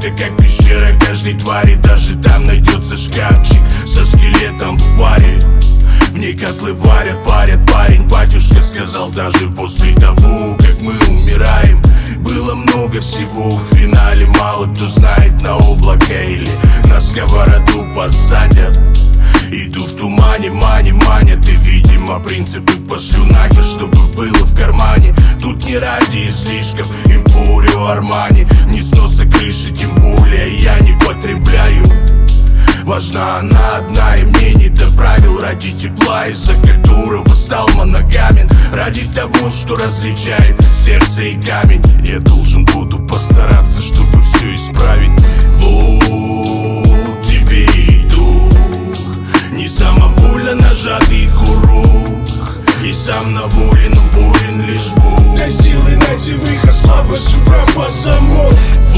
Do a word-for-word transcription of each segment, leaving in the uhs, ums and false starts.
Это как пещера каждой твари, даже там найдется шкафчик со скелетом в паре. В ней котлы варят, парят, парень. Батюшка сказал, даже после того, как мы умираем, было много всего в финале. Мало кто знает, на облако или на сковороду посадят. Иду в тумане, мани, манят. И, видимо, принципы пошлю нахер, чтобы было в кармане. Тут не ради излишков, Эмпорио Армани. Ни сноса крыши, тем более я не потребляю. Важна она одна, и мне не до правил. Ради тепла, из-за которого стал моногамен. Ради того, что различает сердце и камень. Я должен буду постараться, чтобы все исправить. Вот тебе итог не самовольно нажатый курок. И сам на воле, но волен лишь Бог. Дай силы найти выход, слабость убрав под замок.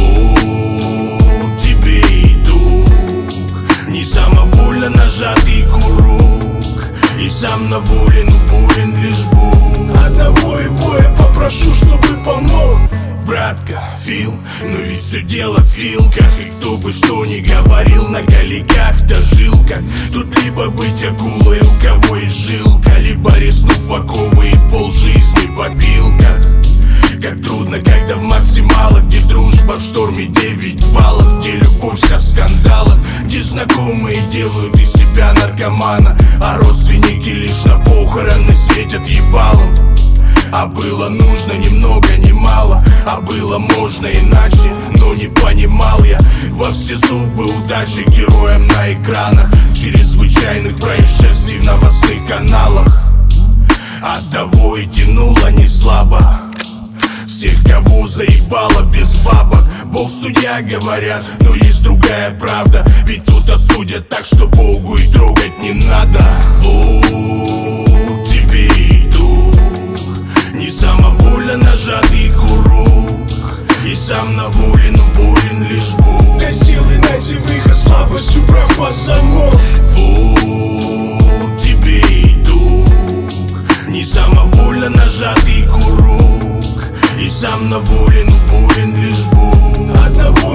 Вот тебе итог не самовольно нажатый курок. И сам на воле, но волен лишь Бог. Одного его я попрошу, чтобы помог. Братка, Фил, но ведь все дело в филках. И кто бы что ни говорил, на голиках дожилках. Тут либо быть акулой, у кого есть жилка, либо резнув в оковы и полжизни в опилках. Как трудно, когда в максималах, где дружба в шторме девять баллов, где любовь вся в скандалах, где знакомые делают из себя наркомана, а родственники лишь на похороны светят ебалом. А было нужно ни много ни мало, а было можно иначе, но не понимал я. Во все зубы удачи героям на экранах чрезвычайных происшествий в новостных каналах. Оттого и тянуло не слабо всех, кого заебало без бабок. Бог судья, говорят, но есть другая правда. Ведь тут осудят так, что Богу и трогать не надо. Вот тебе итог не самовольно нажатый курок. И сам на воле, но волен лишь Бог. Дай силы найти выход, слабость убрав под замок. Вот тебе итог не самовольно нажатый курок. И сам на воле, но волен лишь Бог. Одного